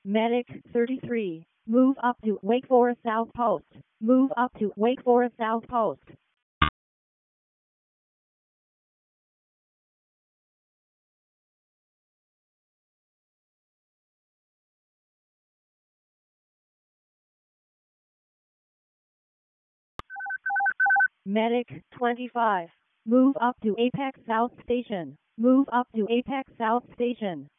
Medic 33. Move up to Wake Forest South Post. Move up to Wake Forest South Post. Medic 25. Move up to Apex South Station. Move up to Apex South Station.